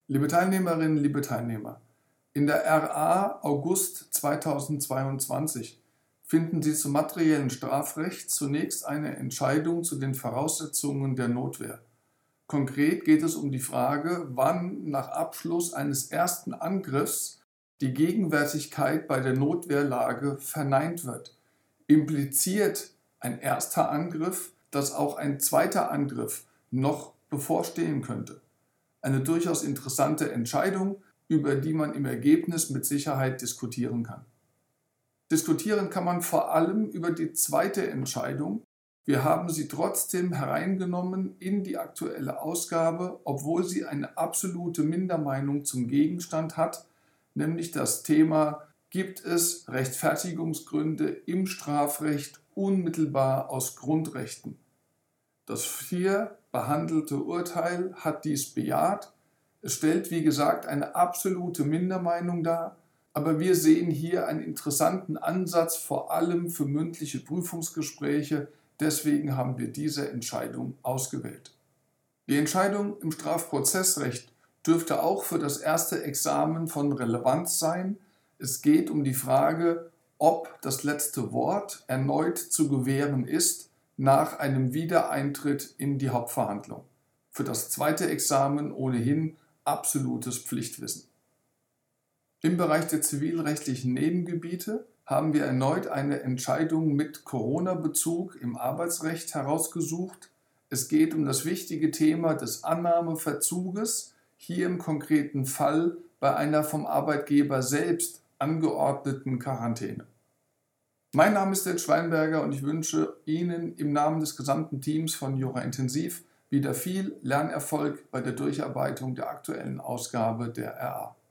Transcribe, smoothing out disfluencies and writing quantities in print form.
Liebe Teilnehmerinnen, liebe Teilnehmer, in der RA August 2022 finden Sie zum materiellen Strafrecht zunächst eine Entscheidung zu den Voraussetzungen der Notwehr. Konkret geht es um die Frage, wann nach Abschluss eines ersten Angriffs die Gegenwärtigkeit bei der Notwehrlage verneint wird. Impliziert ein erster Angriff, dass auch ein zweiter Angriff noch bevorstehen könnte? Eine durchaus interessante Entscheidung, über die man im Ergebnis mit Sicherheit diskutieren kann. Diskutieren kann man vor allem über die zweite Entscheidung. Wir haben sie trotzdem hereingenommen in die aktuelle Ausgabe, obwohl sie eine absolute Mindermeinung zum Gegenstand hat, nämlich das Thema: Gibt es Rechtfertigungsgründe im Strafrecht unmittelbar aus Grundrechten? Das 4 behandelte Urteil hat dies bejaht. Es stellt, wie gesagt, eine absolute Mindermeinung dar, aber wir sehen hier einen interessanten Ansatz, vor allem für mündliche Prüfungsgespräche. Deswegen haben wir diese Entscheidung ausgewählt. Die Entscheidung im Strafprozessrecht dürfte auch für das erste Examen von Relevanz sein. Es geht um die Frage, ob das letzte Wort erneut zu gewähren ist nach einem Wiedereintritt in die Hauptverhandlung. Für das zweite Examen ohnehin absolutes Pflichtwissen. Im Bereich der zivilrechtlichen Nebengebiete haben wir erneut eine Entscheidung mit Corona-Bezug im Arbeitsrecht herausgesucht. Es geht um das wichtige Thema des Annahmeverzuges, hier im konkreten Fall bei einer vom Arbeitgeber selbst angeordneten Quarantäne. Mein Name ist Ed Schweinberger und ich wünsche Ihnen im Namen des gesamten Teams von Jura Intensiv wieder viel Lernerfolg bei der Durcharbeitung der aktuellen Ausgabe der RA.